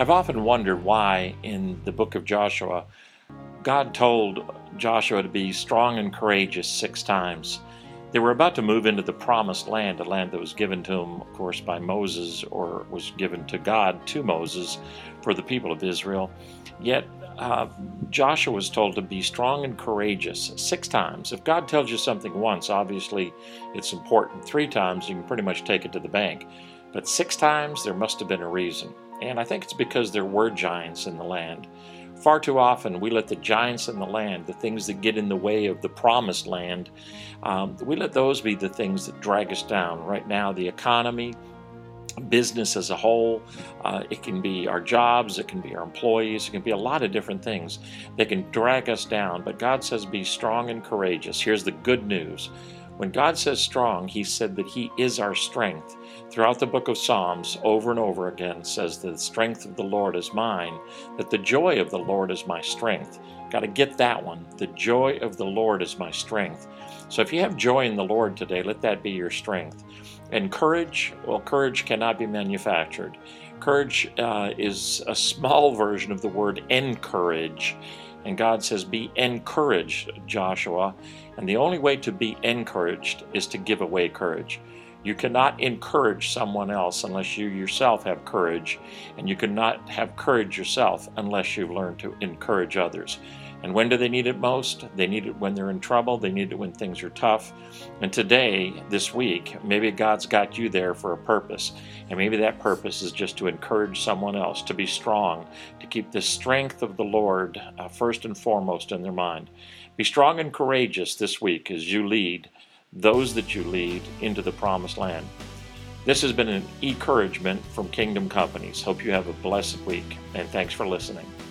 I've often wondered why in the book of Joshua, God told Joshua to be strong and courageous 6 times. They were about to move into the promised land, a land that was given to them, of course, by Moses, or was given to God to Moses for the people of Israel. Yet Joshua was told to be strong and courageous 6 times. If God tells you something once, obviously it's important. 3 times, you can pretty much take it to the bank. But 6 times, there must have been a reason. And I think it's because there were giants in the land. Far too often, we let the giants in the land, the things that get in the way of the promised land, we let those be the things that drag us down. Right now, the economy, business as a whole, it can be our jobs, it can be our employees, it can be a lot of different things that can drag us down. But God says, be strong and courageous. Here's the good news. When God says strong, He said that He is our strength. Throughout the book of Psalms, over and over again, says the strength of the Lord is mine, that the joy of the Lord is my strength. Got to get that one. The joy of the Lord is my strength. So if you have joy in the Lord today, let that be your strength. And courage, well, courage cannot be manufactured. Courage is a small version of the word encourage. And God says, be encouraged, Joshua. And the only way to be encouraged is to give away courage. You cannot encourage someone else unless you yourself have courage. And you cannot have courage yourself unless you learn to encourage others. And when do they need it most? They need it when they're in trouble. They need it when things are tough. And today, this week, maybe God's got you there for a purpose. And maybe that purpose is just to encourage someone else, to be strong, to keep the strength of the Lord first and foremost in their mind. Be strong and courageous this week as you lead those that you lead into the promised land. This has been an encouragement from Kingdom Companies. Hope you have a blessed week, and thanks for listening.